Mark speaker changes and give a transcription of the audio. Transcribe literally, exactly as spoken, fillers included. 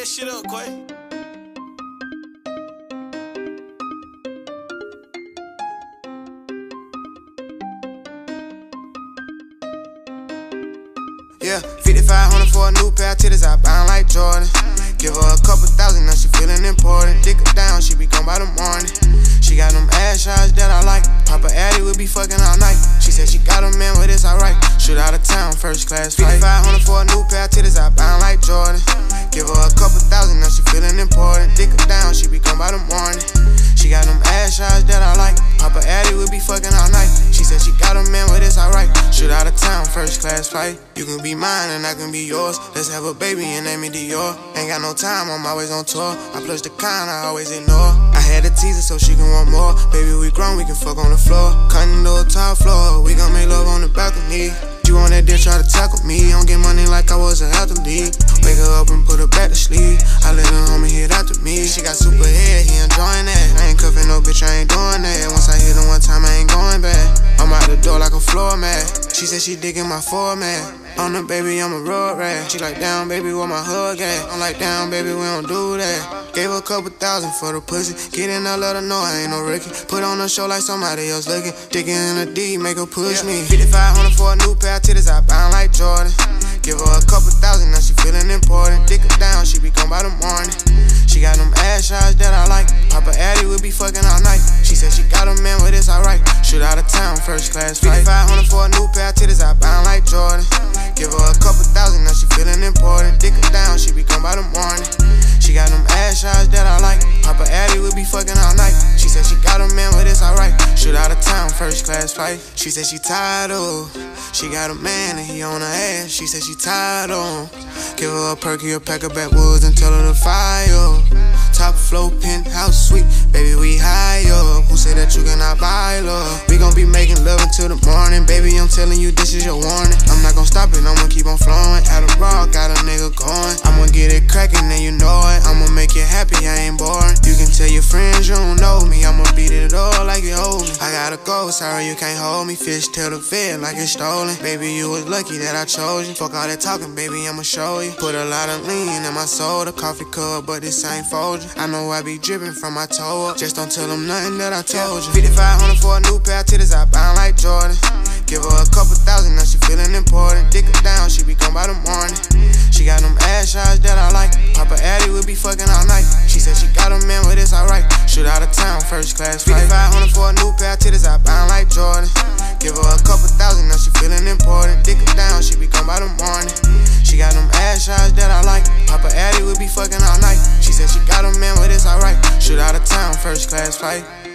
Speaker 1: that shit up, Quay.
Speaker 2: Yeah, fifty-five hundred for a new pair of titties, I bound like Jordan. Give her a couple thousand, now she feeling important. Dick her down, she be gone by the morning. She got them ass shots that I like. Papa Addy, we be fucking all night. She said she got a man, but it's alright. Shoot out of town, first class flight. fifty-five hundred for a new pair of titties, I bound like Jordan. Give her a couple thousand, now she feeling important. Dick her down, she be gone by the morning. She got them ass shots that I like. Papa Addy, we be fucking all night. She said she got a man, but it's alright. Shoot out of town, first class flight. You can be mine and I can be yours. Let's have a baby and name me Dior. Ain't got no time, I'm always on tour. I plush the kind, I always ignore. I had to tease her so she can want more. Baby, we grown, we can fuck on the floor. Cutting to a top floor, we gon' make love on the balcony. You on that dick, try to tackle me. Don't get money like I was an athlete. Wake her up and put her back to sleep. I let her homie hit after me. She got super head, he enjoying that. I ain't cuffing no bitch, I ain't doing that. Once I hit her one time, I ain't going back. I'm out the door like a floor mat. She said she digging my format. On the baby, I'm a road rat. She like, down, baby, where my hug at? I'm like, down, baby, we don't do that. Gave her a couple thousand for the pussy. Get in, I let her know I ain't no rookie. Put on a show like somebody else looking. Digging in the D, make her push me. fifty-five hundred for a new pair of titties, I bound like Jordan. Give her a couple thousand, now she feeling important. Dick her down, she be gone by the morning. She got them ass shots that I like. Papa Addy, we be fucking all night. She said she got a man, but it's alright. Shoot out of town, first class flight. fifty-five hundred for a new pair of titties, I bound like Jordan. Give her a couple thousand, now she feeling important. Dick her down, she be gone by the morning. She got them ass shots that I like. Papa Addy, we be fucking all night. She said she got a man, but it's alright. Shoot out of town, first class flight. She said she tired of. She got a man and he on her ass. She said she tired of. Give her a perky, a pack of backwoods and tell her to fire. Top flow, penthouse suite, baby, we high up. Who said that you cannot buy love? We gon' be making love until the morning. Baby, I'm telling you, this is your warning. I'm not gon' stop it, I'ma keep on flowing. At a rock, got a nigga going. I'ma get it crackin', and you know it. I'ma make you happy, I ain't boring. You can tell your friends you don't know me. I'ma beat it all like you hold me. I gotta go, sorry you can't hold me. Fish tail the fed like it's stolen. Baby, you was lucky that I chose you. Fuck all that talking, baby, I'ma show you. Put a lot of lean in my soda. Coffee cup, but this ain't Folgers. I know I be drippin' from my toe up. Just don't tell them nothing that I told you. fifty-five hundred for a new pair of titties, I bound like Jordan. Give her a couple thousand, now she feeling important. Dick her down, she be gone by the morning. She got them ass shots that I like. Papa Addy, we be fucking all night. She said she got a man, but it's alright. Shoot out of town, first class flight. fifty-five hundred for a new pair of titties, I bound like Jordan. Give her a couple thousand, now she feeling important. Dick her down, she be gone by the morning. She got them ass shots that I like. Papa Addy, we be fucking all night. She said she got a man, but it's alright. Shoot out of town, first class flight.